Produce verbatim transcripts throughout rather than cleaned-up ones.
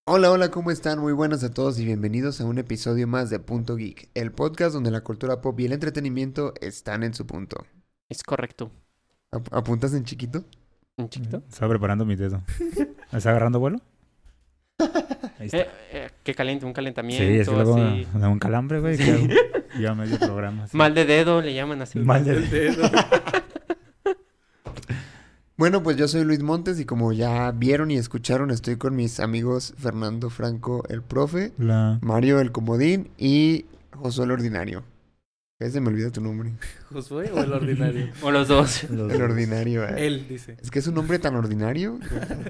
Hola, hola, ¿cómo están? Muy buenas a todos y bienvenidos a un episodio más de Punto Geek, el podcast donde la cultura pop y el entretenimiento están en su punto. Es correcto. ¿Ap- ¿Apuntas en chiquito? ¿Un chiquito? Estaba preparando mi dedo. ¿Me está agarrando vuelo? Ahí está. Eh, eh, ¿Qué caliente? ¿Un Sí, calentamiento? es que luego así. me da un calambre, güey. ¿Qué hago? Ya medio programa. sí. Mal de dedo, le llaman así. Mal de dedo. Bueno, pues yo soy Luis Montes y como ya vieron y escucharon, estoy con mis amigos Fernando Franco, el profe, La... Mario, el comodín y Josué el ordinario. ¿Qué? Se me olvida tu nombre. ¿Josué o el ordinario? O los dos. los- El ordinario. eh. Él dice. Es que es un nombre tan ordinario.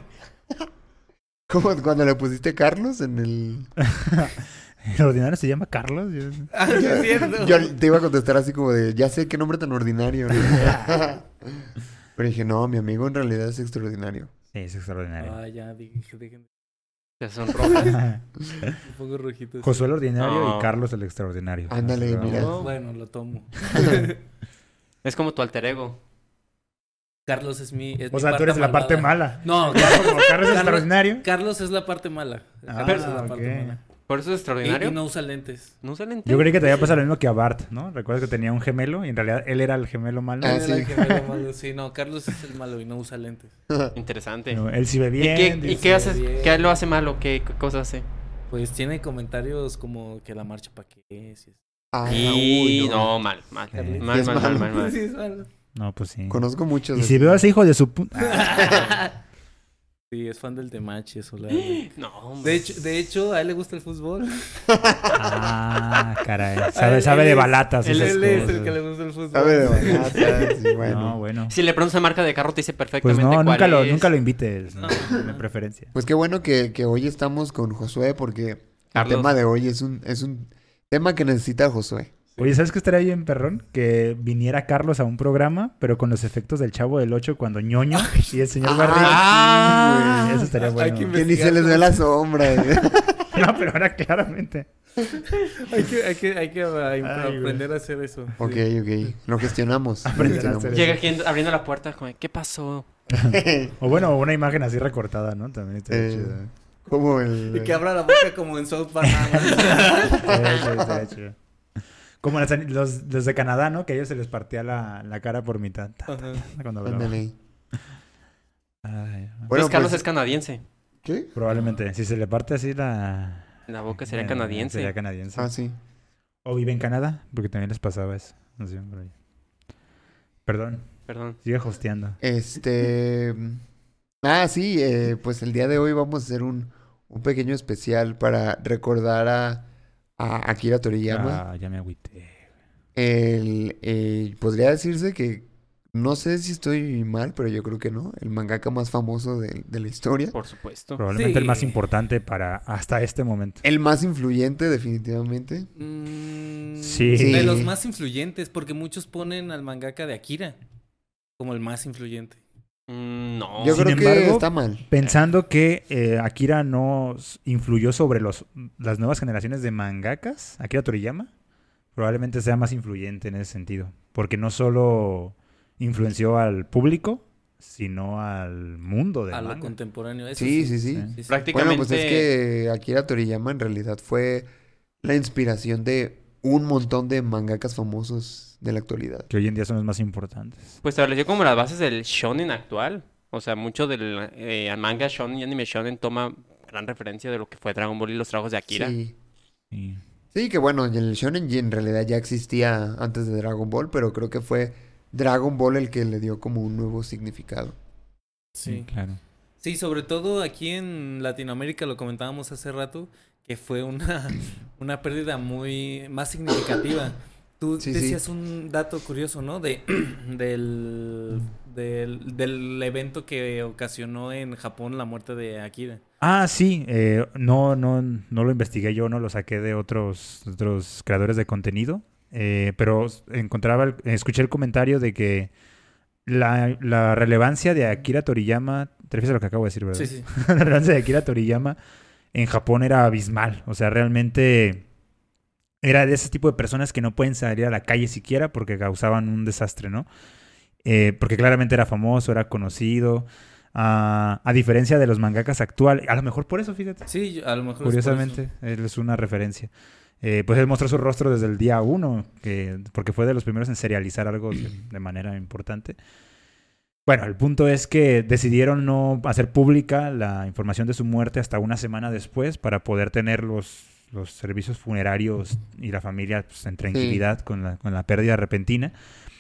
Como cuando le pusiste Carlos en el... ¿El ordinario se llama Carlos? Yo- Ah, sí, es cierto. Yo te iba a contestar así como de, ya sé qué nombre tan ordinario. ¿no? Pero dije, no, mi amigo en realidad es extraordinario. Sí, es extraordinario. Ah, ya, dije, dije, Se sonroja. me pongo rojito. Josué el ordinario No. y Carlos el extraordinario. Ándale, Así va. mira. No. Bueno, lo tomo. Es como tu alter ego. Carlos es mi. Es O mi sea, tú eres la malvada. parte mala. No, Como Carlos, Carlos es extraordinario. Carlos es la parte mala. Ah, Carlos es la ok. parte mala. ¿Por eso es Y, extraordinario? y no usa lentes. ¿No usa lentes? Yo creí que te había pasado lo mismo que a Bart, ¿no? ¿Recuerdas que tenía un gemelo y en realidad él era el gemelo malo? Ah, Él sí. era el gemelo malo. Sí, no, Carlos es el malo y no usa lentes. Interesante. No, él sí ve ¿Y bien. qué, y dice- qué hace? bien. ¿Qué lo hace malo? ¿Qué c- cosa hace? Pues tiene comentarios como que la marcha pa' qué es. y- Ah, y uy, no. mal, mal. Eh, Mal, es mal, mal, malo. mal, mal. Sí, es malo. No, pues sí. Conozco muchos. Y así. si veo a ese hijo de su... pu- Sí, es fan del Temachi, eso. la- No, hombre. De hecho, de hecho, a él le gusta el fútbol. Ah, caray. Sabe, Él- sabe él de es- balatas. Él, esas él es cosas. el que le gusta el fútbol. Sabe de balatas, sí, bueno. No, bueno. Si le preguntas a marca de carro, te dice Pues perfectamente no, cuál nunca lo, es. nunca lo invites. No, No. de preferencia. Pues qué bueno que, que hoy estamos con Josué porque Carlos. el tema de hoy es un, es un tema que necesita Josué. Oye, ¿sabes qué estaría bien, perrón? Que viniera Carlos a un programa, pero con los efectos del Chavo del Ocho cuando ñoño y el señor Barriga. Ah, Eso estaría Hay bueno. que Que ni se les ve la sombra. eh. No, pero ahora claramente. Hay que, hay que, hay que uh, Ay, güey. aprender a hacer eso. Ok, Sí. ok. Lo gestionamos. lo Aprender a gestionamos. hacer Llega aquí en- abriendo la puerta, como, ¿qué pasó? O bueno, una imagen así recortada, ¿no? También estaría Eh, chido. Como el... Y que abra la boca como en South Park. nada más. Estaría chido, estaría chido. Como las- los, los de Canadá, ¿no? Que a ellos se les partía la, la cara por mitad. Ta, ta, Ajá. ta, cuando hablaban. Ándale. Ay, Bueno, Entonces Carlos pues- es canadiense. ¿Qué? probablemente. Si se le parte así la... La boca sería eh, canadiense. Sería canadiense. Ah, sí. O vive en Canadá, porque también les pasaba eso. No sé, por ahí. Perdón, Perdón. sigue hosteando. Este... Ah, sí, eh, pues el día de hoy vamos a hacer un, un pequeño especial para recordar a, a Akira Toriyama. Ah, ya me agüité. El, eh, podría decirse que, no sé si estoy mal, pero yo creo que no, el mangaka más famoso de, de la historia. Por supuesto. Probablemente el más Sí. importante para hasta este momento. El más influyente, definitivamente. Mm, Sí. De los más influyentes, porque muchos ponen al mangaka de Akira como el más influyente. Mm, no. Yo Sin creo que embargo, está mal. Pensando que eh, Akira no s- influyó sobre los, las nuevas generaciones de mangakas, Akira Toriyama, probablemente sea más influyente en ese sentido. Porque no solo influenció al público, sino al mundo del A lo manga. contemporáneo. Eso Sí, sí, sí. sí. sí, sí. Prácticamente. Bueno, pues es que Akira Toriyama en realidad fue la inspiración de un montón de mangakas famosos de la actualidad. Que hoy en día son los más importantes. Pues estableció como las bases del shonen actual. O sea, mucho del eh, manga shonen y anime shonen toma gran referencia de lo que fue Dragon Ball y los trabajos de Akira. Sí. Y- Sí, que bueno, el shonen en realidad ya existía antes de Dragon Ball, pero creo que fue Dragon Ball el que le dio como un nuevo significado. Sí. claro. Sí, sobre todo aquí en Latinoamérica, lo comentábamos hace rato, que fue una, una pérdida muy más significativa. Tú Sí, sí. decías un dato curioso, ¿no? De, del, del, del evento que ocasionó en Japón la muerte de Akira. Ah, sí. eh, no, no, no lo investigué yo, no lo saqué de otros, otros creadores de contenido. eh, pero encontraba, el- escuché el comentario de que la, la relevancia de Akira Toriyama, te refieres a lo que acabo de decir, ¿verdad? Sí, sí. La relevancia de Akira Toriyama en Japón era abismal. O sea, realmente era de ese tipo de personas que no pueden salir a la calle siquiera porque causaban un desastre, ¿no? Eh, porque claramente era famoso, era conocido. A, a diferencia de los mangakas actuales. A lo mejor por eso, fíjate. Sí, yo- a lo mejor Curiosamente, es él es una referencia. Eh, pues él mostró su rostro desde el día uno, que, porque fue de los primeros en serializar algo de, de manera importante. Bueno, el punto es que decidieron no hacer pública la información de su muerte hasta una semana después para poder tener los, los servicios funerarios y la familia pues, en tranquilidad con, la, con la pérdida repentina.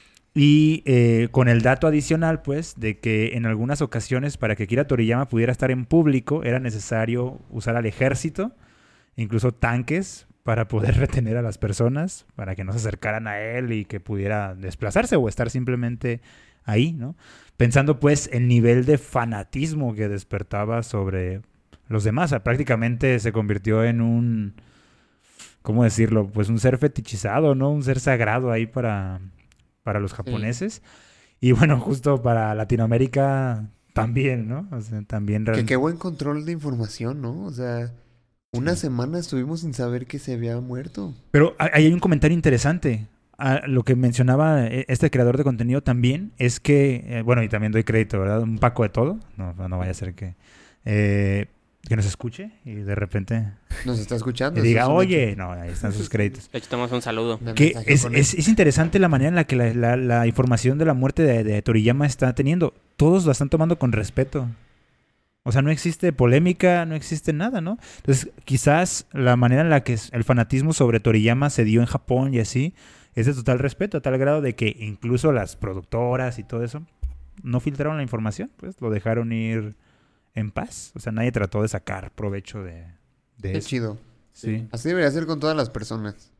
Y eh, con el dato adicional, pues, de que en algunas ocasiones para que Akira Toriyama pudiera estar en público era necesario usar al ejército, incluso tanques, para poder retener a las personas, para que no se acercaran a él y que pudiera desplazarse o estar simplemente ahí, ¿no? Pensando, pues, el nivel de fanatismo que despertaba sobre los demás. O sea, prácticamente se convirtió en un, ¿cómo decirlo? Pues un ser fetichizado, ¿no? Un ser sagrado ahí para, para los japoneses. Y bueno, justo para Latinoamérica también, ¿no? O sea, también... Que real- qué buen control de información, ¿no? O sea, una Sí. semana estuvimos sin saber que se había muerto. Pero hay hay un comentario interesante. Ah, lo que mencionaba eh, este creador de contenido también es que, eh, bueno, y también doy crédito, ¿verdad? Un paco de todo. No, no vaya a ser que, eh, que nos escuche y de repente Nos está escuchando. le eso diga, es un oye, no, ahí están sus créditos. De hecho, tomamos un saludo. hecho. Me Que mensajeó es, con él. es, es interesante la manera en la que la, la- la información de la muerte de, de Toriyama está teniendo. Todos la están tomando con respeto. O sea, no existe polémica, no existe nada, ¿no? Entonces, quizás la manera en la que el fanatismo sobre Toriyama se dio en Japón y así es de total respeto, a tal grado de que incluso las productoras y todo eso no filtraron la información, pues lo dejaron ir en paz. O sea, nadie trató de sacar provecho de, de Qué eso. chido. Sí. Así debería ser con todas las personas.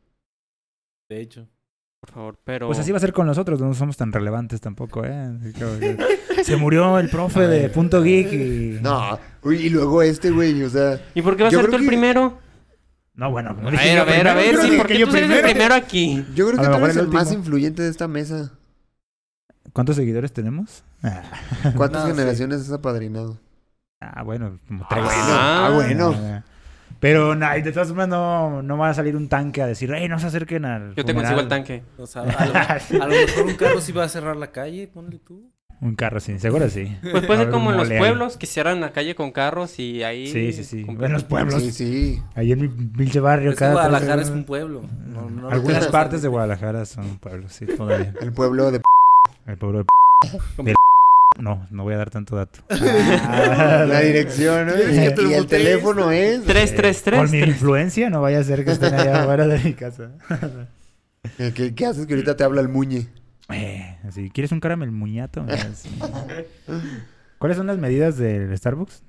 De hecho. Por favor, pero... Pues así va a ser con nosotros, no somos tan relevantes tampoco, ¿eh? Así como que se murió el profe de Punto Geek y... No, uy, y luego este güey, o sea, ¿Y por qué vas a Yo ser tú creo el que- primero? No, bueno, no A dije ver, yo a ver, a primero, ver, yo sí, dije ¿por que qué yo tú eres el primero. primero aquí? yo creo A que lo tú mejor eres el el más último. influyente de esta mesa. ¿Cuántos seguidores tenemos? Ah, ¿Cuántas No, sí. generaciones has apadrinado? ah, bueno, como Ah, tres. bueno, Ah. ah, bueno. Ah, Pero nah, y de todas formas no, no va a salir un tanque a decir, ¡ey, no se acerquen al Yo te funeral". consigo el tanque. O sea, a lo, a lo mejor un carro sí va a cerrar la calle, ponle tú. Un carro, sí, seguro sí. Pues Va a puede ser haber como un en los mole ahí. pueblos que cierran la calle con carros y ahí... Sí, sí, sí. compiten. En los pueblos. Sí, sí. Ahí en mi pinche barrio. Es que cada Guadalajara tres- es un pueblo. No- no lo Algunas creas. partes de Guadalajara son pueblos, sí, todavía. El pueblo de... El pueblo de... del- No, no voy a dar tanto dato. Ah, La dirección, ¿no? ¿Quieres que Y, te lo y el mutee? teléfono es... Tres, tres, tres. Con mi tres. influencia no vaya a ser que estén allá afuera de mi casa. Eh, ¿Qué, qué haces que ahorita te habla el muñe? Eh, así, ¿quieres un caramel muñato? Es- ¿Cuáles son las medidas del Starbucks?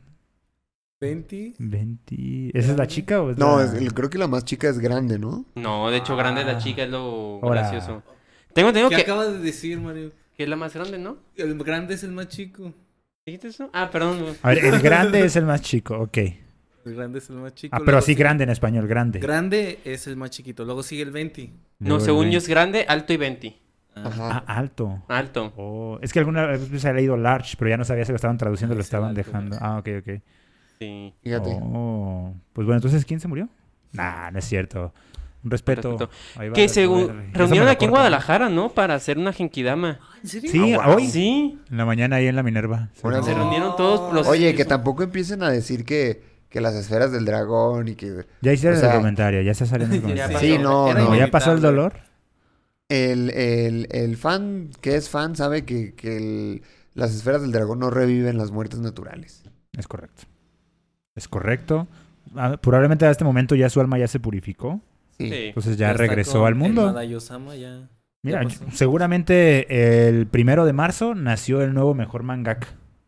veinte. veinte... ¿Esa es la chica o es No, la- es- el- creo que la más chica es grande, ¿no? No, de hecho, grande la Ah. chica es lo Ahora. gracioso. Tengo entendido ¿Qué que, acabas de decir, Mario? que es la más grande, ¿no? El grande es el más chico. ¿Dijiste eso? Ah, perdón. A ver, el grande es el más chico, ok. El grande es el más chico. Ah, pero luego así sigue- grande en español, grande. Grande es el más chiquito. Luego sigue el veinte. No, Luego el según yo veinte. es grande, alto y veinte. Ah. Ajá. Ah, alto. Alto. Oh, es que alguna vez se ha leído large, pero ya no sabía si lo estaban traduciendo o Ah, lo es el estaban alto, dejando. ¿no? Ah, ok, ok. Sí. Fíjate. Oh, pues bueno, entonces, ¿quién se murió? Nah, no es cierto. Un respeto. Respeto. Ahí va Que a se poder- u- eso reunieron me lo aquí en cortan. Guadalajara, ¿no? Para hacer una genkidama. ¿En serio? Sí, Ah, wow. hoy. Sí. En la mañana ahí en la Minerva. Se Órale. Se reunieron. reunieron todos los... Oye, que tampoco empiecen a decir que, que las esferas del dragón y que... Ya hicieron O sea- el comentario, ya está saliendo el Ya comentario. pasó. Sí, no, Era no. Como ya pasó el inevitable. dolor. El, el, el fan que es fan sabe que, que el- las esferas del dragón no reviven las muertes naturales. Es correcto. Es correcto. Ah, probablemente a este momento ya su alma ya se purificó. Sí. Sí. Entonces ya, está regresó con al el mundo. Madayosama ya. Mira, ya pasó. seguramente el primero de marzo nació el nuevo mejor mangaka.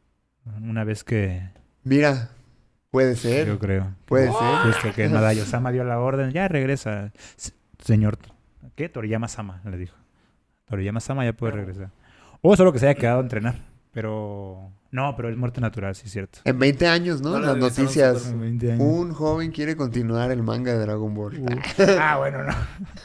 Una vez que Mira, puede ser, yo creo. puede ser. Justo que Madayosama dio la orden, ya regresa. S- Señor, ¿qué? Toriyama-sama, le dijo. Toriyama-sama ya puede regresar. O solo que se haya quedado a entrenar. Pero... No, pero es muerte natural, sí es cierto. En veinte años, ¿no? No le Las regresaron noticias. su veinte años. Un joven quiere continuar el manga de Dragon Ball. Uh. Ah, bueno, no.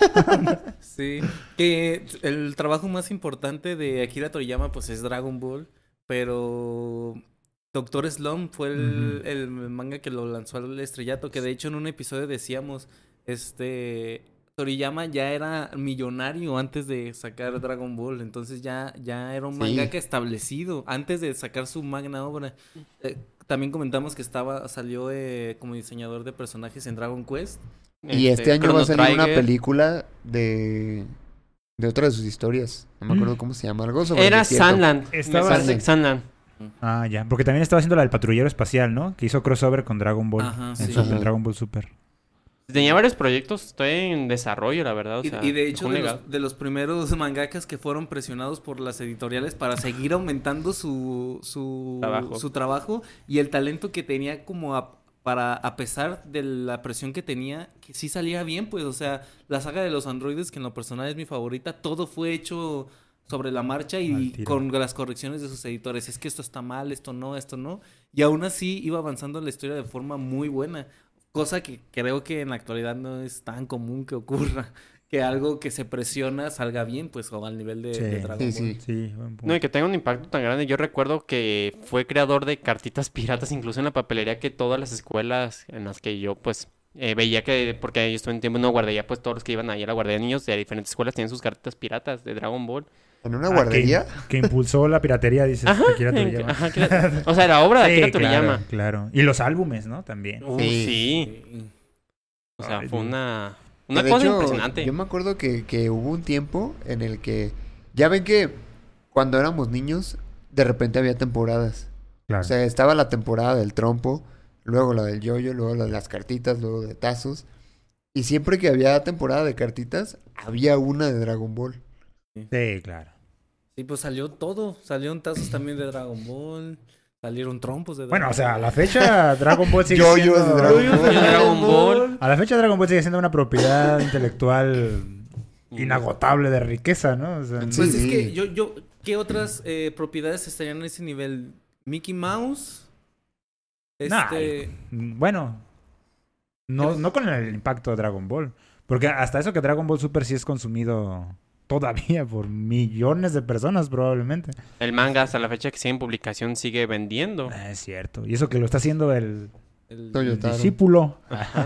Sí. Que el trabajo más importante de Akira Toriyama pues es Dragon Ball. Pero Doctor Slump fue el, Ujú. el manga que lo lanzó al estrellato. Que de hecho en un episodio decíamos, este... Toriyama ya era millonario antes de sacar Dragon Ball, entonces ya, ya era un Sí. mangaka establecido antes de sacar su magna obra. Eh, también comentamos que estaba salió eh, como diseñador de personajes en Dragon Quest. Y este año va a Chrono salir una Trigger. película de, de otra de sus historias. No me acuerdo cómo se llama. Algo sobre el Era desierto. Sunland. Estaba- Me parece que Sunland. Ah, ya. Porque también estaba haciendo la del patrullero espacial, ¿no? Que hizo crossover con Dragon Ball. Ajá, en sí. Super, Ajá. Dragon Ball Super. Tenía varios proyectos, estoy en desarrollo, la verdad. O Y, sea, y de hecho, un de legado. los, de los primeros mangakas que fueron presionados por las editoriales para seguir aumentando su, su, Trabajo. su trabajo y el talento que tenía como a, para, a pesar de la presión que tenía, que sí salía bien, pues, o sea, la saga de los androides, que en lo personal es mi favorita, todo fue hecho sobre la marcha Al y tiro. con las correcciones de sus editores. Es que esto está mal, esto no, esto no. Y aún así iba avanzando la historia de forma muy buena. Cosa que creo que en la actualidad no es tan común que ocurra. Que algo que se presiona salga bien, pues, o al nivel de, Sí. de Dragon Sí, Ball. sí. Sí, buen punto. No, y que tenga un impacto tan grande. Yo recuerdo que fue creador de cartitas piratas, incluso en la papelería, que todas las escuelas en las que yo, pues, eh, veía que, porque yo estuve en tiempo en una guardería, pues todos los que iban ahí a la guardería de niños de diferentes escuelas tenían sus cartitas piratas de Dragon Ball. ¿En una Ah, guardería? Que, que impulsó la piratería, dices. Ajá, Akira en- Toriyama. ajá, Akira- o sea, la obra de Sí, Akira claro, Toriyama. claro. Y los álbumes, ¿no? También. Uh, Sí. sí. Sí. O sea, Ay, fue Dios. una, Que una de cosa hecho, impresionante. Yo me acuerdo que, que hubo un tiempo en el que... Ya ven que cuando éramos niños, de repente había temporadas. Claro. O sea, estaba la temporada del trompo, luego la del yoyo, luego la de las cartitas, luego de tazos. Y siempre que había temporada de cartitas, había una de Dragon Ball. Sí, claro. Sí, pues salió todo. Salieron tazos también de Dragon Ball. Salieron trompos de Dragon Bueno, o Ball. sea, a la fecha Dragon Ball sigue Yoyos siendo... de Dragon Yoyos de Ball. Dragon Ball. A la fecha Dragon Ball sigue siendo una propiedad intelectual inagotable de riqueza, ¿no? O sea, Sí. Pues es que yo, yo, ¿qué otras eh, propiedades estarían en ese nivel? Mickey Mouse. Nah, Este. bueno, no, no con el impacto de Dragon Ball. Porque hasta eso que Dragon Ball Super sí es consumido todavía por millones de personas probablemente. El manga hasta la fecha que sigue en publicación sigue vendiendo. Ah, es cierto. Y eso que lo está haciendo el, El, el Toyotaro. discípulo.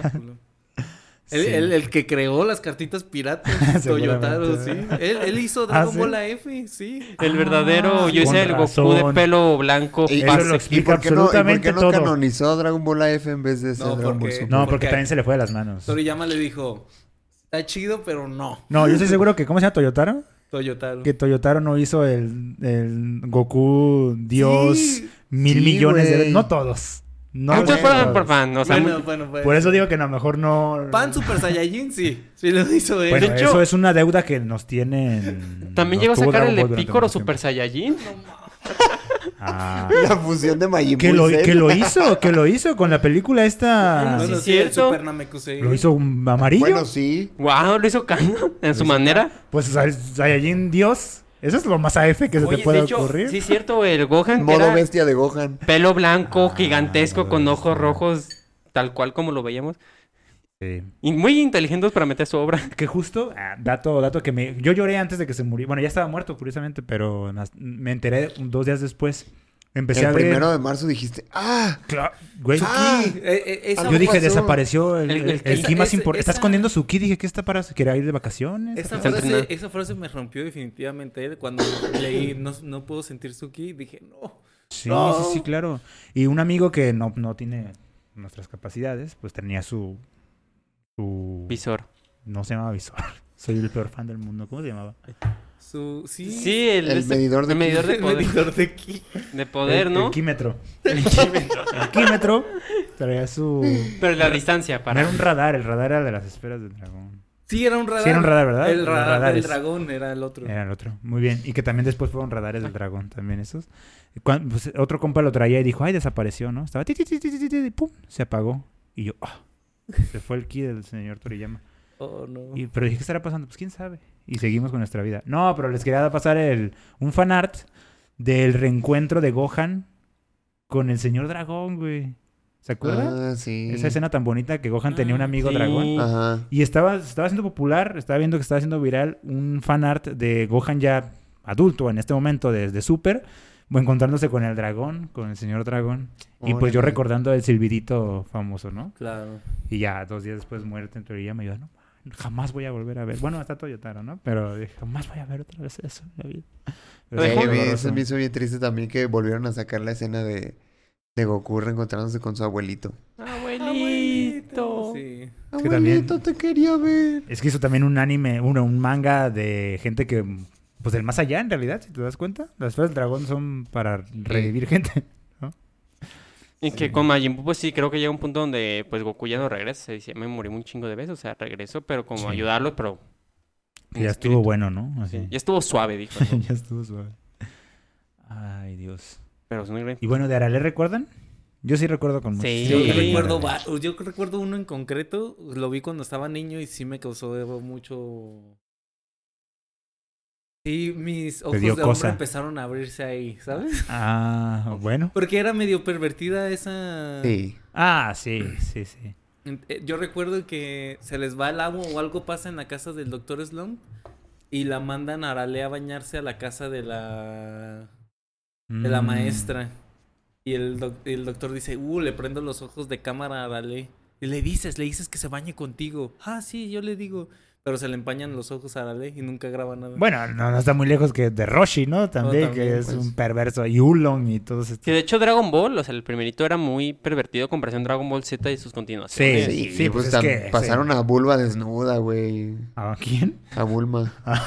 el, Sí. el- el que creó las cartitas piratas. Toyotaro, sí. Seguramente. Él, él hizo Dragon ¿sí? Ball A F, sí. El Ah, verdadero, yo con hice el Goku de razón. pelo blanco. Y- Eso fase- lo ¿Y explica por qué no, y por absolutamente qué no todo. canonizó a Dragon Ball A F en vez de ser No, Dragon Ball porque- Super? No, Porque- porque también se le fue de las manos. Toriyama le dijo: está chido, pero no. No, yo estoy seguro que... ¿Cómo se llama Toyotaro? Toyotaro. Que Toyotaro no hizo el, el Goku Dios Sí. mil Sí, millones de... güey. No todos. No Muchos todos. fueron por fan, o sea, Bueno, mu- bueno, pues. Por eso digo que a lo mejor no... Pan Super Saiyajin, sí. Sí lo hizo él. Bueno, De hecho- eso es una deuda que nos tienen... también nos llegó a tuvo sacar Dragon el de Ball durante Piccolo mucho Super tiempo. Saiyajin. Ah. La fusión de Majin Que Buu lo, y Cell. que lo hizo, que lo hizo con la película esta... Bueno, sí, sí, el cierto. Super Namekusei. Lo hizo un amarillo. Bueno, sí. Wow, lo hizo Kano en su hizo manera. Pues Sa- Saiyajin Dios. Eso es lo más A F que se Oye, te puede de hecho, ocurrir. sí es cierto, el Gohan que Modo era bestia de Gohan. pelo blanco, Ah, gigantesco, modo con bestia. ojos rojos, tal cual como lo veíamos. Sí. Y muy inteligentes para meter su obra. Que justo, ah, dato, dato que me... Yo lloré antes de que se muriera. Bueno, ya estaba muerto, curiosamente, pero nas- me enteré un- dos días después. Empecé a El ver... primero de marzo dijiste, ¡ah! Cla- Güey, Ah, Eh, eh, esa algo yo dije, pasó. desapareció el, El- el, el- el esa- ki más esa- importante. Está esa- escondiendo su ki. Dije, ¿qué está para...? ¿Quería ir de vacaciones? Esa Está frase, entrenado. esa frase me rompió definitivamente. Cuando leí no, no puedo sentir su ki, dije, no. Sí, No. sí, sí, claro. Y un amigo que no, no tiene nuestras capacidades, pues tenía su... su... Visor. No se llamaba visor. Soy el peor fan del mundo. ¿Cómo se llamaba? Su, sí. Sí, el, El ese- medidor de el medidor de el poder. medidor de ki. De poder, el, ¿no? El químetro. El químetro traía su... Pero la distancia No para... era un radar, el radar era de las esferas del dragón. Sí, era un radar. Sí, era un radar, ¿verdad? El Los radar del radares. dragón era el otro. Era el otro. Muy bien. Y que también después fueron radares del dragón, también esos. Y cuan- pues, otro compa lo traía y dijo, ay, desapareció, ¿no? Estaba ti, ti, ti, ti, ti, ti, ti, y pum, se apagó. Y yo, ah, se fue el ki del señor Toriyama. Oh, no. Y, pero dije, ¿qué estará pasando? Pues quién sabe. Y seguimos con nuestra vida. No, pero les quería pasar el, un fanart del reencuentro de Gohan con el señor dragón, güey. ¿Se acuerdan? Ah, sí. Esa escena tan bonita que Gohan tenía un Ah, amigo sí. dragón. Ajá. Y estaba, se estaba haciendo popular, estaba viendo que estaba haciendo viral un fanart de Gohan ya adulto en este momento desde Super, encontrándose con el dragón, con el señor dragón. Y pues yo Órale. recordando el silbidito famoso, ¿no? Claro. Y ya dos días después muerte en Toriyama, y yo, no jamás voy a volver a ver. Bueno, hasta Toyotaro, ¿no? Pero dije, jamás voy a ver otra vez eso en la vida. Pero Oye, sí, me- doloroso. se me hizo bien triste también que volvieron a sacar la escena de, de Goku reencontrándose con su abuelito. Abuelito. Sí. que también- Abuelito, te quería ver. Es que hizo también un anime, un, un manga de gente que, pues del más allá en realidad, si te das cuenta. Las esferas del dragón son para revivir gente. Y que con Majin Buu, pues sí, creo que llega un punto donde pues Goku ya no regresa. Se dice, me morí un chingo de veces, o sea, regreso, pero como Sí. ayudarlo, pero... Que en ya espíritu. estuvo bueno, ¿no? Así. Sí, ya estuvo suave, dijo. ¿no? ya estuvo suave. Ay, Dios. Pero es muy bien. Y bueno, ¿de Arale recuerdan? Yo sí recuerdo con mucho. Sí. Yo Sí. recuerdo, va- yo recuerdo uno en concreto, lo vi cuando estaba niño y sí me causó mucho... Sí, mis ojos de dio hombre cosa. empezaron a abrirse ahí, ¿sabes? Ah, bueno. Porque era medio pervertida esa... Sí. Ah, sí, sí, sí. Eh, Yo recuerdo que se les va el agua o algo pasa en la casa del doctor Slump y la mandan a Arale a bañarse a la casa de la de la Mm. maestra. Y el, doc- el doctor dice, uh, le prendo los ojos de cámara a Arale. Y le dices, le dices que se bañe contigo. Ah, sí, yo le digo. Pero se le empañan los ojos a Arale y nunca graba nada. Bueno, no, no está muy lejos que de Roshi, ¿no? También, también, que es pues. un perverso. Y Ulong y todos estos. Que de hecho Dragon Ball, o sea, el primerito era muy pervertido en comparación a Dragon Ball Z y sus continuaciones. Sí, Sí, sí, pues, pues es tam- que- pasaron a Bulma desnuda, güey. ¿A quién? A Bulma.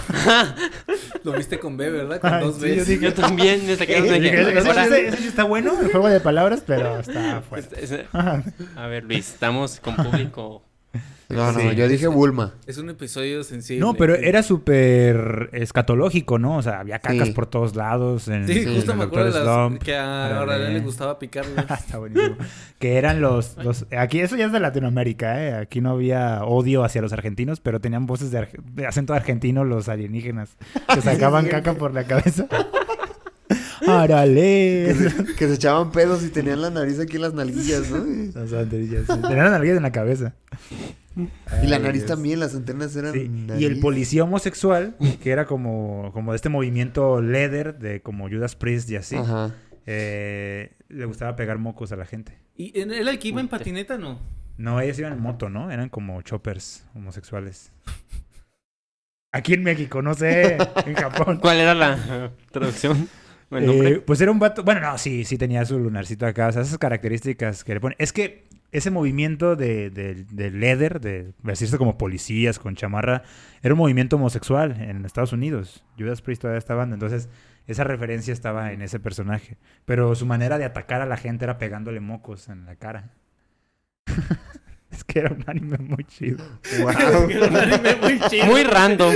Lo viste con B, ¿verdad? Con Ay, dos sí, Bs. yo dije- Yo también, me saqué Dije, de ese, ese ahora- chiste- ese sí está bueno, el juego de palabras, pero está fuerte. Es- es- A ver, Luis, estamos con público. No, no, Sí. yo dije Bulma. Es un episodio sensible. No, pero sí. era súper escatológico, ¿no? O sea, había cacas Sí. por todos lados. En, Sí, Sí, justo en me el acuerdo de Doctor las... Slump. que a Arale. Arale le gustaba picarle. Está buenísimo. Que eran los, los... Aquí eso ya es de Latinoamérica, ¿eh? Aquí no había odio hacia los argentinos, pero tenían voces de, arge- de acento argentino los alienígenas. Que sacaban caca por la cabeza. Que ¡Árale! se, que se echaban pedos y tenían la nariz aquí en las nalguillas, ¿no? Y Las banderillas, sí. Tenían las nalguillas en la cabeza. la Ay, nariz Dios. también, las antenas eran Sí, nariz. y el policía homosexual, que era como, como de este movimiento leather, de como Judas Priest y así, Ajá. eh, le gustaba pegar mocos a la gente. ¿Y en- era el que iba en patineta, no? No, ellos iban en moto, ¿no? Eran como choppers homosexuales. Aquí en México, no sé, en Japón. ¿Cuál era la traducción? ¿El Eh, nombre? pues era un vato, bueno, no, sí, sí tenía su lunarcito acá, o sea, esas características que le ponen. Es que ese movimiento de, de, de leather, de vestirse como policías con chamarra, era un movimiento homosexual en Estados Unidos. Judas Priest todavía esta banda, entonces esa referencia estaba en ese personaje. Pero su manera de atacar a la gente era pegándole mocos en la cara. Es que era un anime muy chido. Wow. Era un anime muy chido. Muy random.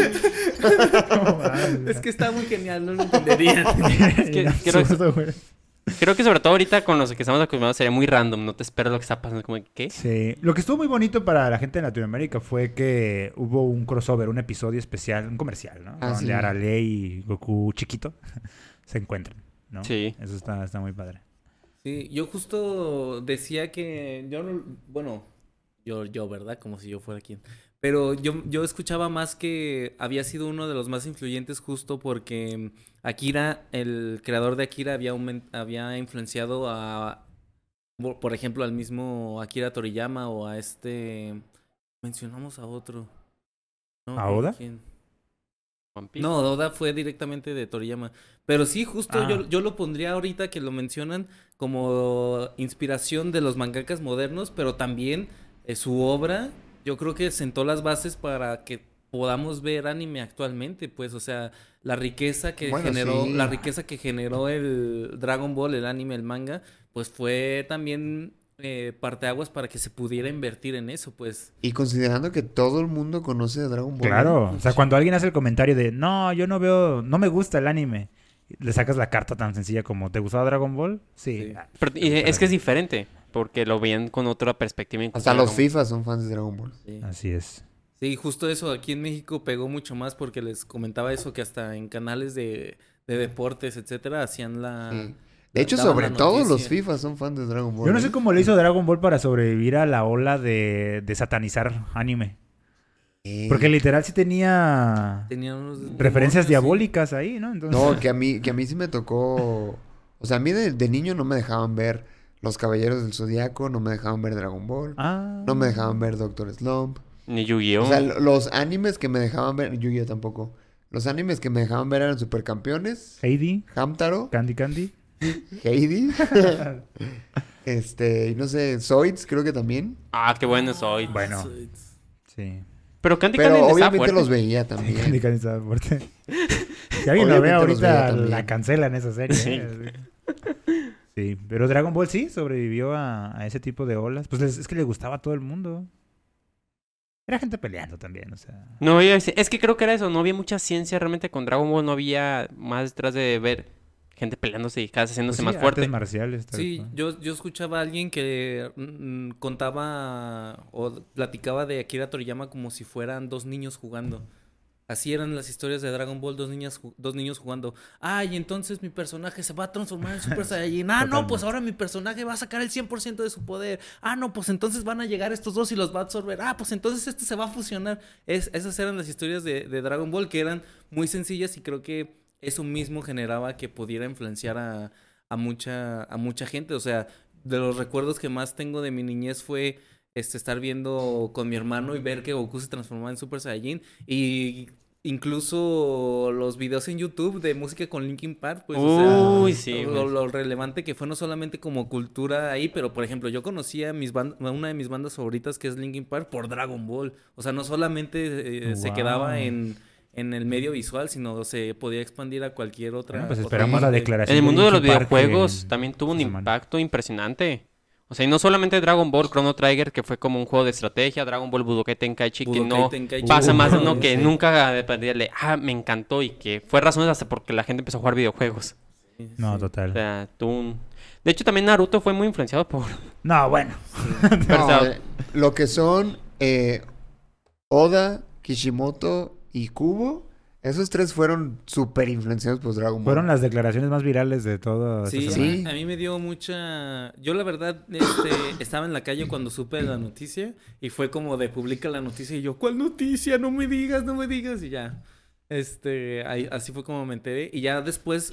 No mames. Es que está muy genial, no lo entenderían. Es que Bien creo que- absurdo, güey. Creo que sobre todo ahorita con los que estamos acostumbrados sería muy random. No te esperas lo que está pasando. Como, ¿qué? Sí. Lo que estuvo muy bonito para la gente de Latinoamérica fue que hubo un crossover, un episodio especial, un comercial, ¿no? Ah, Donde sí. Arale y Goku chiquito se encuentran, ¿no? Sí. Eso está, está muy padre. Sí, yo justo decía que yo no, bueno, yo, yo, ¿verdad? Como si yo fuera quien. Pero yo, yo escuchaba más que había sido uno de los más influyentes justo porque Akira, el creador de Akira, había, aument- había influenciado a, por por ejemplo, al mismo Akira Toriyama o a este... Mencionamos a otro. No, ¿A Oda? ¿quién? One Piece. No, Oda fue directamente de Toriyama. Pero sí, justo Ah. yo, yo lo pondría ahorita que lo mencionan como inspiración de los mangakas modernos, pero también eh, su obra, yo creo que sentó las bases para que podamos ver anime actualmente, pues, o sea, la riqueza que Bueno, generó, sí. la riqueza que generó el Dragon Ball, el anime, el manga, pues fue también eh, parteaguas para que se pudiera invertir en eso, pues. Y considerando que todo el mundo conoce a Dragon Ball. Claro. O sea, cuando alguien hace el comentario de, no, yo no veo, no me gusta el anime, le sacas la carta tan sencilla como, ¿te gustaba Dragon Ball? Sí. Sí. Ah, Pero, y es que es diferente. Porque lo veían con otra perspectiva. incluso Hasta era los como- FIFA son fans de Dragon Ball. Sí. Así es. Sí, justo eso aquí en México pegó mucho más porque les comentaba eso que hasta en canales de, de deportes, etcétera, hacían la... Sí. De hecho, daban sobre la todo los noticia. FIFA son fans de Dragon Ball. Yo no ¿eh? sé cómo le hizo Dragon Ball para sobrevivir a la ola de, de satanizar anime. Eh, Porque literal sí tenía Tenían unos referencias demonios, diabólicas ahí, ¿no? Entonces, No, que a mí, que a mí sí me tocó. O sea, a mí de, de niño no me dejaban ver Los Caballeros del Zodiaco, no me dejaban ver Dragon Ball, Ah. no me dejaban ver Doctor Slump. Ni Yu-Gi-Oh. O sea, lo- los animes que me dejaban ver... Yu-Gi-Oh tampoco. Los animes que me dejaban ver eran Supercampeones, Heidi, Hamtaro, Candy Candy. Heidi, este, y no sé, Zoids creo que también. Ah, qué bueno soy. Bueno. Soy- Sí. Pero Candy Pero Candy está obviamente fuerte. los veía Candy también. Candy estaba fuerte. Si alguien lo ve Obviamente los veía ahorita, también. la cancelan esa serie. Sí. ¿eh? Sí, pero Dragon Ball sí sobrevivió a, a ese tipo de olas. Pues les- es que le gustaba a todo el mundo. Era gente peleando también, o sea. No, yo decía- es que creo que era eso. No había mucha ciencia realmente con Dragon Ball. No había más detrás de ver gente peleándose y cada vez Pues haciéndose sí, más artes fuerte. marciales. tal Sí, cual. yo, yo escuchaba a alguien que mm, contaba o platicaba de Akira Toriyama como si fueran dos niños jugando. Así eran las historias de Dragon Ball, dos niñas, ju- dos niños jugando. Ah, y entonces mi personaje se va a transformar en Super Saiyajin. Ah, no, pues Totalmente. ahora mi personaje va a sacar el cien por ciento de su poder. Ah, no, pues entonces van a llegar estos dos y los va a absorber. Ah, pues entonces este se va a fusionar. Es, esas eran las historias de, de Dragon Ball que eran muy sencillas y creo que eso mismo generaba que pudiera influenciar a, a mucha, a mucha gente. O sea, de los recuerdos que más tengo de mi niñez fue este, estar viendo con mi hermano y ver que Goku se transformaba en Super Saiyajin. Y incluso los videos en YouTube de música con Linkin Park, pues, o sea, Uy, sí, lo, güey. lo relevante que fue no solamente como cultura ahí, pero por ejemplo, yo conocía mis ban- una de mis bandas favoritas que es Linkin Park por Dragon Ball. O sea, no solamente eh, se Wow. quedaba en, en el medio visual, sino se podía expandir a cualquier otra. Bueno, pues otra esperamos la parte. declaración. En el mundo de los Linkin Park videojuegos en- también tuvo un esta semana. impacto impresionante. O sea, y no solamente Dragon Ball Chrono Trigger, que fue como un juego de estrategia, Dragon Ball Budokai Tenkaichi, que Budokai no Tenkaichi. pasa Uh, más de uno sí. que nunca de perderle, ah, me encantó, y que fue razones hasta porque la gente empezó a jugar videojuegos. Sí, No, sí. O total. sea, tuvo un... De hecho, también Naruto fue muy influenciado por... No, bueno. Pero, No, o sea, eh, lo que son eh, Oda, Kishimoto y Kubo, esos tres fueron súper influenciados por Dragon Ball. Fueron las declaraciones más virales de todo. Sí, esta a semana. mí- Sí. a mí me dio mucha... Yo la verdad este, estaba en la calle cuando supe la noticia y fue como de publica la noticia y yo, ¿cuál noticia? No me digas, no me digas y ya. Este, ahí- así fue como me enteré y ya después,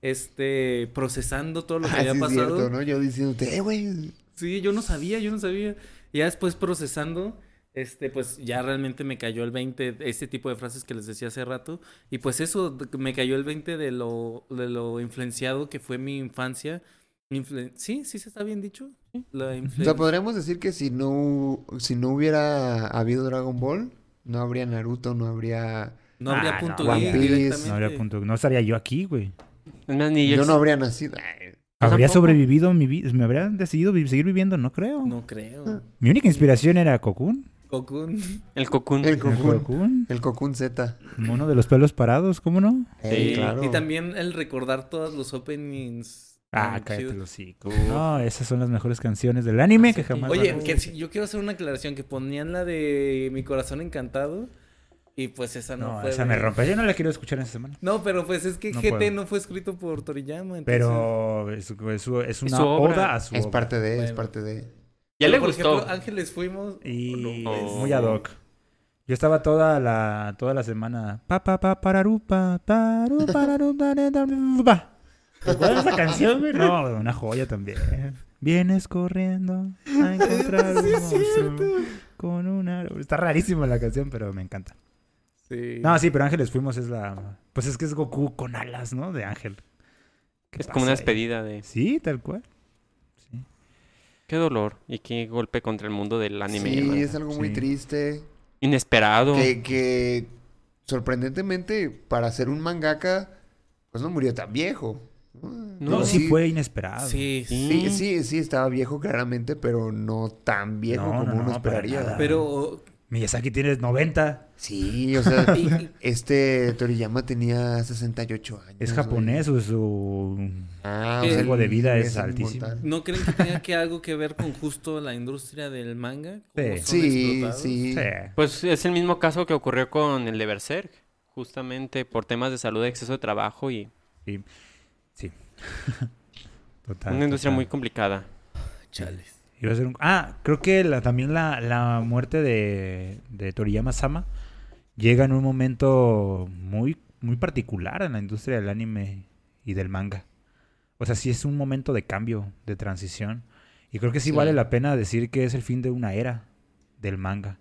este, procesando todo lo que Ah, había sí es pasado. cierto, ¿no? Yo diciéndote, eh, güey. Sí, yo no sabía, yo no sabía. Y ya después procesando, este, pues ya realmente me cayó el veinte, este tipo de frases que les decía hace rato. Y pues eso, de- me cayó el veinte de lo, de lo influenciado que fue mi infancia. Influen- sí, sí se está bien dicho. La O influen- sea, podríamos decir que si no, si no hubiera habido Dragon Ball, no habría Naruto, no habría... No habría Ah, punto no, One geek Piece. directamente. No habría punto. No estaría yo aquí, güey. es más, ni Yo, yo... no habría nacido. Ay, Habría tampoco. sobrevivido mi vida. Me habría decidido vi- seguir viviendo, no creo. No creo. Mi única inspiración era Cocoon. Cocoon. El Cocoon. El El Cocoon. Cocoon. El Cocoon Z. Mono de los pelos parados, ¿cómo no? Eh, Sí. claro. Y también el recordar todos los openings. Ah, tan cállate chidos. los hocico. No, esas son las mejores canciones del anime que jamás. Oye, van a- que si- yo quiero hacer una aclaración, que ponían la de Mi Corazón Encantado y pues esa no, No, fue. esa de- me rompe. Yo no la quiero escuchar esta semana. No, pero pues es que No G T puedo. no fue escrito por Toriyama. entonces- Pero es, es, es una su obra. oda a su Es obra. parte de, es Bueno. parte de... Ya Pero, le por gustó. ejemplo, Ángeles fuimos. Y Oh, no. es muy ad hoc. Yo estaba toda la, toda la semana. Pa, pa, pa, pararupa, paru, pararu, pararupa. ¿Recuerdas esa canción, güey? No, una joya también. Vienes corriendo a encontrar un monstruo con una... Está rarísima la canción, pero me encanta. Sí. No, sí, pero Ángeles Fuimos es la... Pues es que es Goku con alas, ¿no? De ángel. ¿Qué Es como una pasa ahí? despedida de... Sí, tal cual. Sí. Qué dolor y qué golpe contra el mundo del anime. Sí, ¿no? es algo muy Sí. triste. Inesperado. Que, que sorprendentemente, para ser un mangaka, pues no murió tan viejo. No, No, sí, fue inesperado. Sí, sí. Sí, sí, sí, estaba viejo claramente, pero no tan viejo No, como no, uno no, para esperaría. nada. Pero. Miyazaki tiene noventa. Sí, o sea, y- este Toriyama tenía sesenta y ocho años. Es güey. japonés, su, su Ah, El o sea, tiempo de vida es es altísimo. inmortal. ¿No creen que tenga que algo que ver con justo la industria del manga? ¿Cómo Sí. son Sí, explotados? sí. Sí. Pues es el mismo caso que ocurrió con el de Berserk. Justamente por temas de salud, exceso de trabajo y Sí. Sí. Total, una industria total. muy complicada. Chales. Iba a ser un- Ah, creo que la, también la, la muerte de, de Toriyama-sama llega en un momento muy, muy particular en la industria del anime y del manga. O sea, sí es un momento de cambio, de transición. Y creo que sí, Sí. vale la pena decir que es el fin de una era del manga. O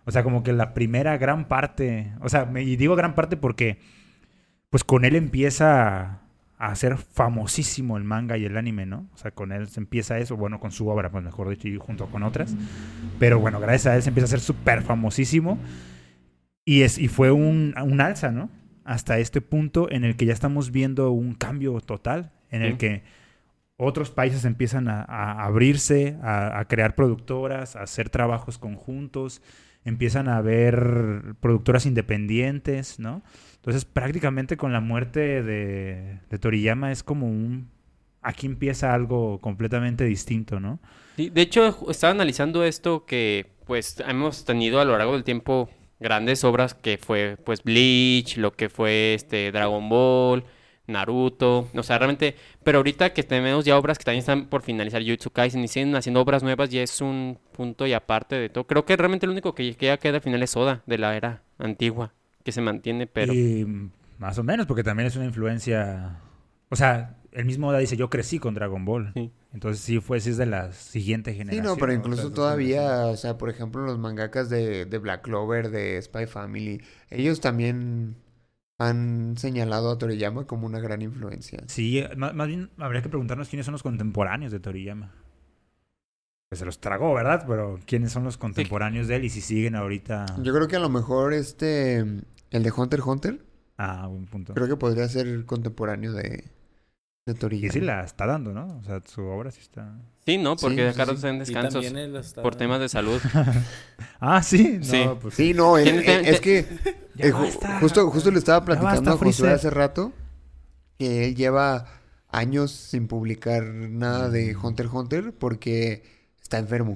O sea, como que la primera gran parte, o sea, me, y digo gran parte porque pues con él empieza a ser famosísimo el manga y el anime, ¿no? O sea, con él se empieza eso, bueno, con su obra, pues mejor dicho, y junto con otras. Pero bueno, gracias a él se empieza a ser súper famosísimo. Y, es, y fue un, un alza, ¿no? Hasta este punto en el que ya estamos viendo un cambio total, en el Sí. que otros países empiezan a, a abrirse, a, a crear productoras, a hacer trabajos conjuntos, empiezan a haber productoras independientes, ¿no? Entonces, prácticamente con la muerte de, de Toriyama es como un... Aquí empieza algo completamente distinto, ¿no? Sí, de hecho, ju- estaba analizando esto que pues hemos tenido a lo largo del tiempo grandes obras que fue pues Bleach, lo que fue este Dragon Ball, Naruto, o sea, realmente, pero ahorita que tenemos ya obras que también están por finalizar Jujutsu Kaisen y siguen haciendo obras nuevas, ya es un punto y aparte de todo. Creo que realmente lo único que ya queda al final es Oda de la era antigua, que se mantiene, pero Y mm, más o menos, porque también es una influencia... O sea, el mismo Oda dice, yo crecí con Dragon Ball. sí. Entonces sí fue, sí es de la siguiente Sí, generación. no, pero ¿no? incluso Otras dos todavía, generaciones. o sea, por ejemplo, los mangakas de, de Black Clover, de Spy Family, ellos también han señalado a Toriyama como una gran influencia. Sí, más, más bien habría que preguntarnos quiénes son los contemporáneos de Toriyama. Pues se los tragó, ¿verdad? Pero quiénes son los contemporáneos de él y si siguen ahorita... Yo creo que a lo mejor este, el de Hunter x Hunter, Ah, buen punto. creo que podría ser contemporáneo de, de Y Toriyama. sí la está dando, ¿no? O sea, su obra sí está... Sí, ¿no? Sí, Porque sí, acá sí. está en Y descansos también él está... por temas de salud. Ah, ¿sí? No, Sí. pues... Sí, no, él- Tiene- él- es que Ya eh, ju- basta. justo, justo le estaba Ya platicando basta, a Josué Freezer. hace rato que él lleva años sin publicar nada de Mm. Hunter x Hunter porque está enfermo.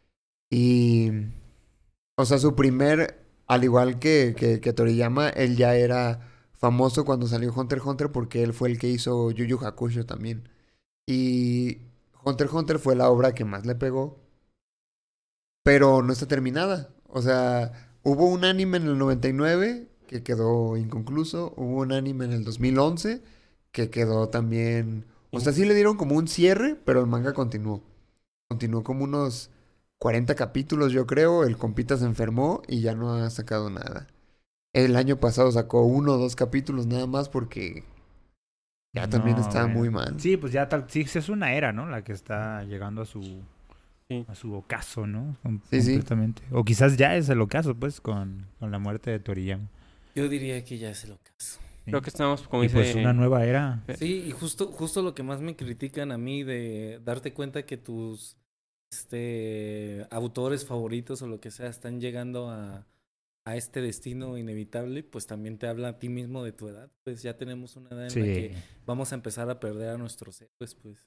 Y, o sea, su primer, al igual que, que, que Toriyama, él ya era famoso cuando salió Hunter x Hunter porque él fue el que hizo Yu Yu Hakusho también. Y Hunter x Hunter fue la obra que más le pegó, pero no está terminada. O sea, hubo un anime en el noventa y nueve que quedó inconcluso, hubo un anime en el dos mil once que quedó también... O sea, sí le dieron como un cierre, pero el manga continuó. Continuó como unos cuarenta capítulos, yo creo. El compita se enfermó y ya no ha sacado nada. El año pasado sacó uno o dos capítulos nada más porque ya también No, estaba bueno. muy mal. Sí, pues ya tal... Sí, sí es una era, ¿no? La que está llegando a su... Sí. A su ocaso, ¿no? Com- Sí, sí. completamente. O quizás ya es el ocaso, pues, con, con la muerte de Toriyama. Yo diría que ya es el ocaso. ¿sí? Creo que estamos, como Y dice... pues una nueva era. Sí, y justo, justo lo que más me critican a mí de darte cuenta que tus este autores favoritos o lo que sea están llegando a, a este destino inevitable, pues también te habla a ti mismo de tu edad. Pues ya tenemos una edad en la Sí. que vamos a empezar a perder a nuestros héroes, pues.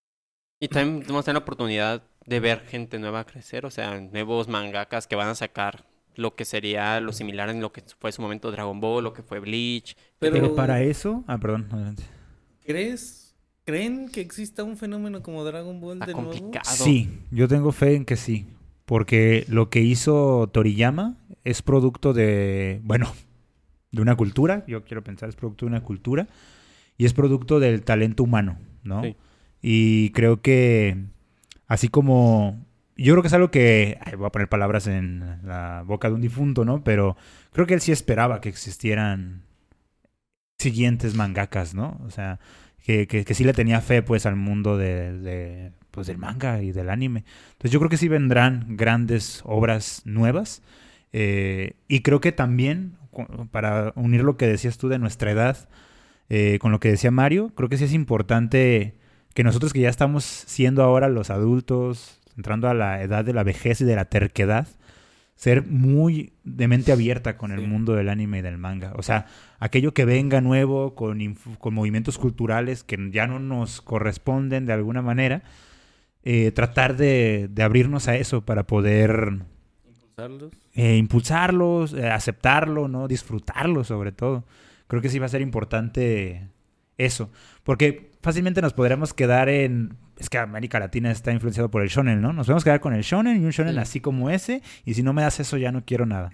Y también vamos a tener la oportunidad de ver gente nueva crecer, o sea, nuevos mangakas que van a sacar lo que sería lo similar en lo que fue en su momento Dragon Ball, lo que fue Bleach. Pero, Pero para eso... Ah, perdón. Adelante. ¿crees? ¿Creen que exista un fenómeno como Dragon Ball Está de nuevo? complicado. Sí, yo tengo fe en que sí. Porque lo que hizo Toriyama es producto de, bueno, de una cultura. Yo quiero pensar, es producto de una cultura. Y es producto del talento humano, ¿no? Sí. Y creo que, así como... Yo creo que es algo que... Ay, voy a poner palabras en la boca de un difunto, ¿no? Pero creo que él sí esperaba que existieran siguientes mangakas, ¿no? O sea, que, que, que sí le tenía fe, pues, al mundo de, de, pues, del manga y del anime. Entonces yo creo que sí vendrán grandes obras nuevas. Eh, y creo que también, cu- para unir lo que decías tú de nuestra edad, eh, con lo que decía Mario, creo que sí es importante que nosotros que ya estamos siendo ahora los adultos, entrando a la edad de la vejez y de la terquedad, ser muy de mente abierta con el Sí. mundo del anime y del manga. O sea, aquello que venga nuevo, con, inf- con movimientos culturales que ya no nos corresponden de alguna manera, eh, tratar de, de abrirnos a eso para poder Impulsarlos. eh, impulsarlos, eh, aceptarlo, ¿no? Disfrutarlo sobre todo. Creo que sí va a ser importante eso. Porque fácilmente nos podremos quedar en... Es que América Latina está influenciado por el shonen, ¿no? Nos podemos quedar con el shonen y un shonen Sí. así como ese. Y si no me das eso ya no quiero nada.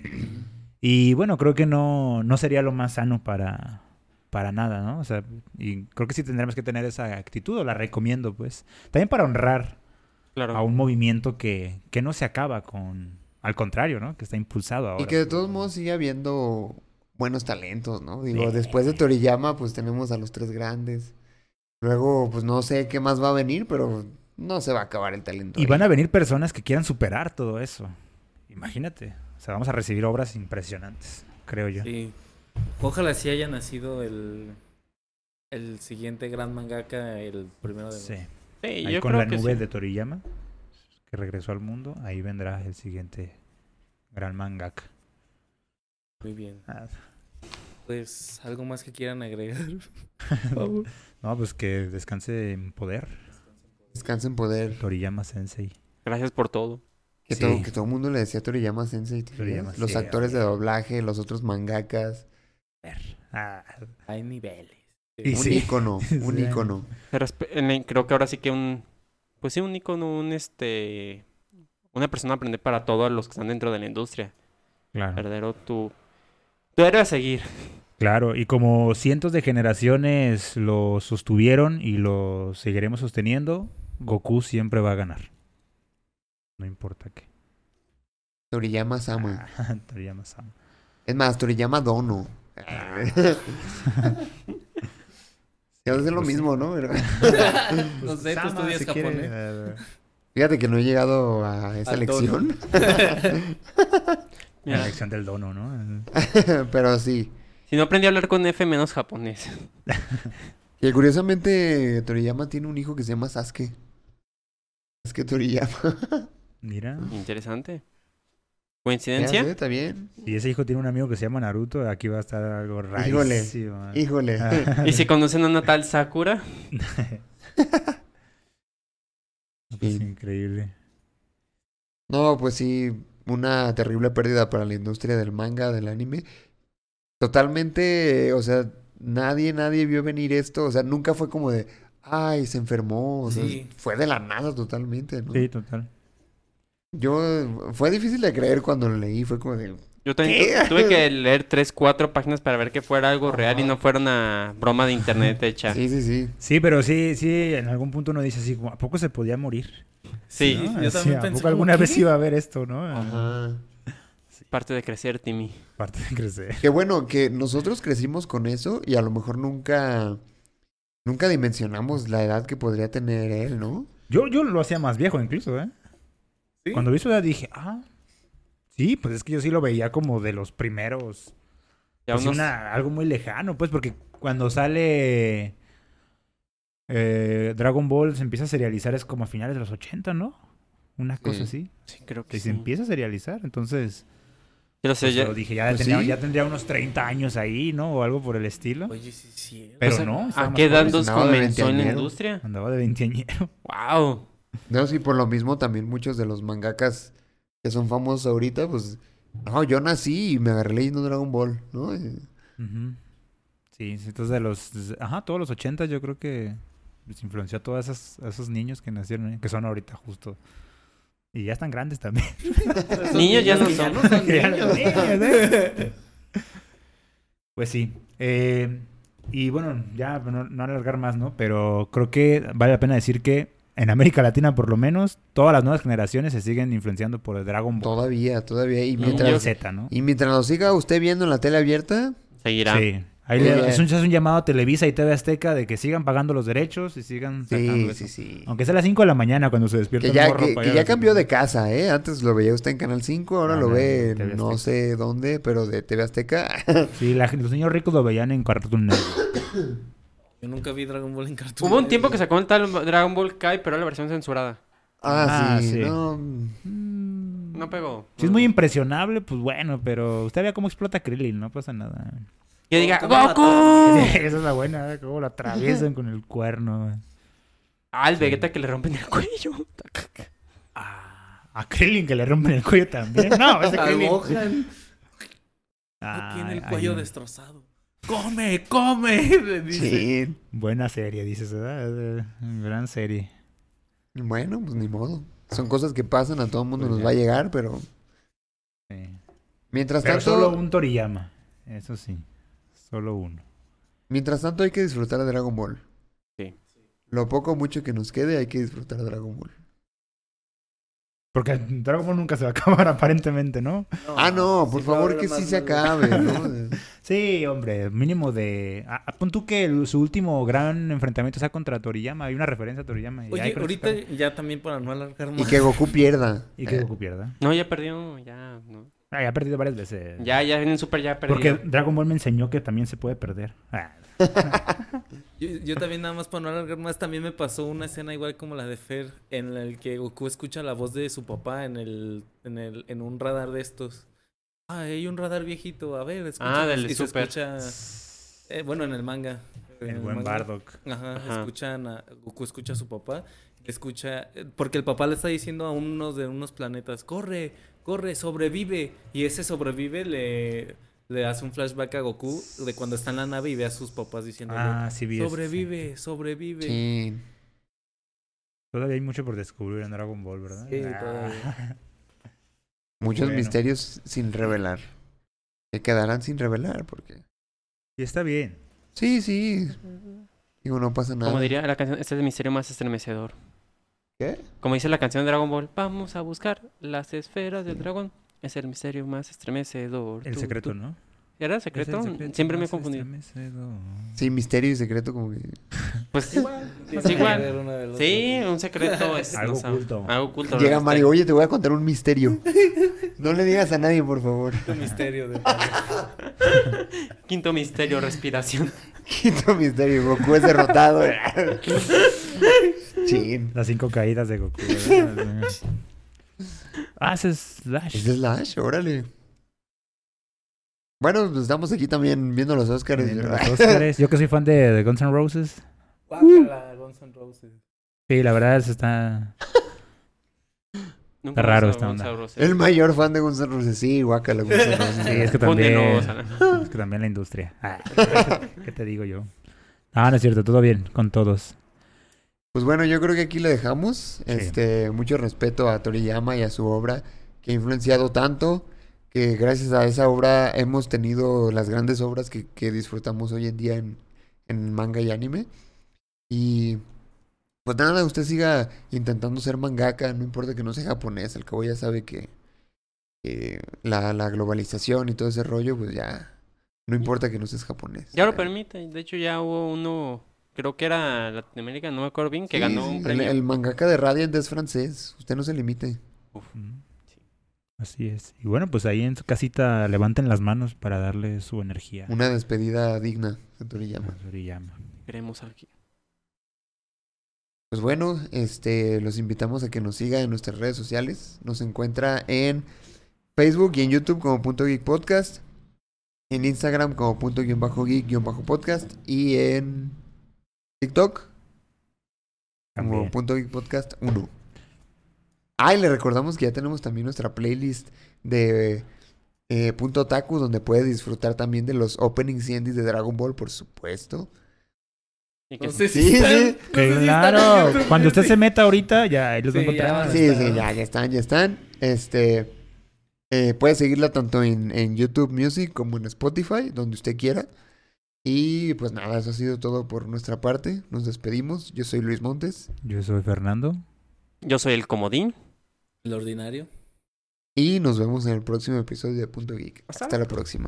Y bueno, creo que no, no sería lo más sano para, para nada, ¿no? O sea, y creo que sí tendremos que tener esa actitud, o la recomiendo, pues. También para honrar Claro. a un movimiento que, que no se acaba con al contrario, ¿no? Que está impulsado ahora. Y que de por- todos modos sigue habiendo buenos talentos, ¿no? Digo, Sí. después de Toriyama, pues tenemos a los tres grandes. Luego, pues no sé qué más va a venir, pero no se va a acabar el talento. Y ahí. van a venir personas que quieran superar todo eso. Imagínate. O sea, vamos a recibir obras impresionantes, creo yo. Sí. Ojalá sí haya nacido el, el siguiente gran mangaka, el primero de Sí. Sí, Ahí yo con creo la que nube sí. de Toriyama, que regresó al mundo, ahí vendrá el siguiente gran mangaka. Muy bien. Ah, Pues, ¿algo más que quieran agregar? no, pues que descanse en poder, Descansa en poder. Toriyama Sensei. Gracias por todo. Que, Sí. todo, que todo el mundo le decía Toriyama Sensei. ¿te Toriyama, fijas? Los sí, actores de sí. doblaje, los otros mangakas. Ah, Hay niveles. Y un sí. ícono, un Sí. ícono. Se respe- en la- Creo que ahora sí que un... Pues sí, un icono, un este... Una persona a aprender para todos los que están dentro de la industria. claro. Verdadero, tu... Tu héroe a seguir. Claro, y como cientos de generaciones lo sostuvieron y lo seguiremos sosteniendo, Goku siempre va a ganar. No importa qué. Toriyama Sama. Ah, Toriyama-sama. Es más, Toriyama Dono. Ya es lo Pues sí. mismo, ¿no? Pero- No sé, tú Sama, estudias si quiere, japonés. eh, Fíjate que no he llegado a esa Al lección. La Mira, lección del dono, ¿no? Pero sí. si no aprendí a hablar con F, menos japonés. Y curiosamente, Toriyama tiene un hijo que se llama Sasuke. Sasuke Toriyama. Mira. Interesante. Ya ¿Coincidencia? sé, está bien. Si ese hijo tiene un amigo que se llama Naruto, aquí va a estar algo Híjole, rarísimo. ¿eh? Híjole. Ah, ¿Y si conocen a una tal Sakura? pues, Sí. increíble. No, pues sí, una terrible pérdida para la industria del manga, del anime. Totalmente, o sea, nadie, nadie vio venir esto. O sea, nunca fue como de, ay, se enfermó. O sea, Sí. fue de la nada totalmente, ¿no? Sí, total. Yo, fue difícil de creer cuando lo leí. Fue como de, Yo también ¿Qué? tu- tuve que leer tres, cuatro páginas para ver que fuera algo real y no fuera una broma de internet hecha. sí, sí, sí. Sí, pero sí, sí, en algún punto uno dice así, como, ¿a poco se podía morir? Sí, ¿No? yo Así, también ¿a pensé poco como, alguna vez ¿qué? iba a ver esto, no? Ajá. parte de crecer, Timmy. Parte de crecer. Qué bueno que nosotros crecimos con eso y a lo mejor nunca, nunca dimensionamos la edad que podría tener él, ¿no? Yo, yo lo hacía más viejo incluso, ¿eh? ¿Sí? Cuando vi su edad dije, ah, sí, pues es que yo sí lo veía como de los primeros. Ya Pues sí, unos- una- algo muy lejano, pues, porque cuando sale eh, Dragon Ball se empieza a serializar es como a finales de los ochenta, ¿no? Una cosa Sí. así. Sí, creo que Que sí. se empieza a serializar, entonces... Yo lo sé, Pues ya- yo dije, ya, Pues tendría, sí. ya tendría unos treinta años ahí, ¿no? O algo por el estilo. Oye, sí, sí. Pero o sea, no, estaba ¿a más qué edad joven. los Andaba de comenzó en la veinteañero. industria? Andaba de veinteañero. ¡Wow! No, sí, por lo mismo también muchos de los mangakas que son famosos ahorita, pues, no, yo nací y me agarré leyendo Dragon Ball, ¿no? Eh, Ujú. Sí, sí, entonces de los... Ajá, todos los ochenta yo creo que pues, influenció a todos esos, a esos niños que nacieron, ¿eh? Que son ahorita justo. Y ya están grandes también. Esos Niños ya no que son. no son Ya niños. los niños, ¿eh? Pues sí. Eh, y bueno, ya no, no alargar más, ¿no? Pero creo que vale la pena decir que en América Latina, por lo menos, todas las nuevas generaciones se siguen influenciando por el Dragon Ball. Todavía, todavía. Y Y mientras, yo- Z, ¿no? y mientras lo siga usted viendo en la tele abierta, Seguirá. Sí. Ahí Muy le- bien. es, un, es un llamado a Televisa y T V Azteca de que sigan pagando los derechos y sigan sacando sí, eso. sí, sí. Aunque sea a las cinco de la mañana cuando se despierta Que el ya, morro que, para que ir ya al cambió cine. de casa, ¿eh? Antes lo veía usted en Canal cinco, ahora Ah, lo no, ve en T V en no Azteca. sé dónde, pero de T V Azteca. Sí, la- los niños ricos lo veían en Cartoon Network. Yo nunca vi Dragon Ball en Cartoon. Hubo un tiempo que Network. sacó el tal Dragon Ball Kai, pero era la versión censurada. ah, Ah, sí, sí. no. Mm, No pegó. Si es muy impresionable, pues bueno, pero usted vea cómo explota Krillin, no pasa nada. Que diga, ¿Cómo la ¡Goku! Esa es la buena, ¿eh? Cómo lo atraviesan con el cuerno. Ah, el Vegeta que le rompen el cuello. Ah, a Krillin que le rompen el cuello también. No, ese Al Krillin. Gohan. Ah, tiene el ay, cuello ay. destrozado. ¡Come, come! Le dice. Sí. Buena serie, dices, ¿verdad? Eh, Gran serie. Bueno, pues ni modo. Son cosas que pasan, a todo el mundo Pues nos ya. va a llegar, pero Sí. mientras Pero tanto, solo un Toriyama. Eso sí. Solo uno. mientras tanto hay que disfrutar de Dragon Ball. Sí. Lo poco o mucho que nos quede hay que disfrutar de Dragon Ball. Porque Dragon Ball nunca se va a acabar, aparentemente, ¿no? Ah, no, por sí va a favor haber que más sí se Marvel. acabe, ¿no? Sí, hombre, mínimo de... Ah, pon tú que el- su último gran enfrentamiento sea contra Toriyama. Hay una referencia a Toriyama. Y Oye, ahí con eso ahorita se acaba. ya también para no alargar más. Y que Goku pierda. Y que Eh, Goku pierda. No, ya perdió, ya, no. Ah, ya ha perdido varias veces. Ya, ya en el Super ya perdió. Porque Dragon Ball me enseñó que también se puede perder. Ah. Yo, yo también nada más para no alargar más, también me pasó una escena igual como la de Fer, en la que Goku escucha la voz de su papá en el, en el, en un radar de estos. Ah, hay un radar viejito, a ver, escucha. Ah, del y se Super. escucha, eh, bueno, en el manga. En El el buen manga. Bardock. Ajá, Ajá. escuchan a, Goku escucha a su papá, escucha, eh, porque el papá le está diciendo a uno de unos planetas, corre, corre, sobrevive, y ese sobrevive le, le hace un flashback a Goku de cuando está en la nave y ve a sus papás diciendo, Ah, sí vi eso, sobrevive, sobrevive. Sí. Todavía hay mucho por descubrir en Dragon Ball, ¿verdad? Sí, Ah. todavía. Muchos Bueno. misterios sin revelar. Que quedarán sin revelar, porque... Y está bien. Sí, sí. Digo, no pasa nada. Como diría la canción, este es el misterio más estremecedor. ¿Qué? Como dice la canción de Dragon Ball, vamos a buscar las esferas del dragón. Es el misterio más estremecedor. El Tú, secreto, tú. ¿no? ¿Era el Es secreto? el secreto Siempre me he más confundido. estremecedor. Sí, misterio y secreto como que... Pues igual. Tiene Es que igual. ver uno del otro. Sí, un secreto es... Algo no sé, oculto. Algo oculto. Llega ¿verdad? Mario, oye, te voy a contar un misterio. No le digas a nadie, por favor. Un misterio de Quinto misterio, respiración. Quinto misterio, Goku es derrotado. Chin. Las cinco caídas de Goku. ¿verdad? Ah, ese es Slash. ¿Es de Slash? Órale. Bueno, pues estamos aquí también viendo los Oscars. Viendo ¿verdad? los Óscares. Yo que soy fan de, de Guns N' Roses. Guácala, Guns N' Roses. Sí, la verdad es está... Nunca Está raro me esta gustó onda. Guns N' Roses. El mayor fan de Guns N' Roses. Sí, guácala, Guns N' Roses. Sí, es que también... Condenos. Es que también la industria. Ah, ¿qué te digo yo? Ah, no es cierto. Todo bien con todos. Pues bueno, yo creo que aquí le dejamos. Este, mucho respeto a Toriyama y a su obra, que ha influenciado tanto, que gracias a esa obra hemos tenido las grandes obras que, que disfrutamos hoy en día en, en manga y anime. Y pues nada, usted siga intentando ser mangaka, no importa que no sea japonés, al cabo ya sabe que, que la, la globalización y todo ese rollo, pues ya no importa que no seas japonés. Ya lo Eh, permite. De hecho, ya hubo uno, creo que era Latinoamérica, no me acuerdo bien, que sí, ganó sí, un el, premio. el mangaka de Radiant es francés, usted no se limite. Mm. Sí. Así es. Y bueno, pues ahí en su casita levanten las manos para darle su energía. Una despedida digna de Toriyama. a Toriyama. Queremos aquí. Pues bueno, este, los invitamos a que nos siga en nuestras redes sociales. Nos encuentra en Facebook y en YouTube como Punto Geek Podcast. En Instagram como Punto Guión Bajo Geek Guión Bajo Podcast. Y en TikTok como También. Punto Geek Podcast uno. Ah, y le recordamos que ya tenemos también nuestra playlist de eh, Punto Otaku, donde puede disfrutar también de los openings y endings de Dragon Ball, por supuesto. Y que No sé si Sí, están- sí. no sé si están en Claro, YouTube. cuando usted se meta ahorita, ya ahí los va a Sí, ya encontrar. van a Sí, estar. sí, ya, ya están, ya están. Este, eh, puede seguirla tanto en, en YouTube Music como en Spotify, donde usted quiera. Y pues nada, eso ha sido todo por nuestra parte. Nos despedimos. Yo soy Luis Montes. Yo soy Fernando. yo soy el comodín. El ordinario. Y nos vemos en el próximo episodio de Punto Geek. Hasta Hasta la próxima.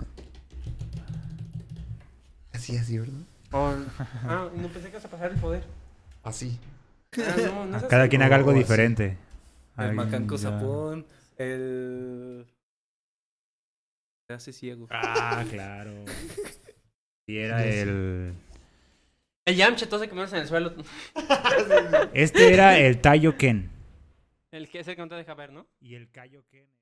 Así, así, ¿verdad? Oh, ah, no pensé que ibas a pasar el poder. Así. Ah, no, no es Cada así. quien haga algo Oh, sí. diferente. El Alguien macanco ya- sapón. El... Se hace ciego. Ah, claro. Y era Sí, sí. el... El Yamcha, todos se quemaron en el suelo. Este era el Taio Ken. El que es el que no te deja ver, ¿no? Y el Kaio Ken.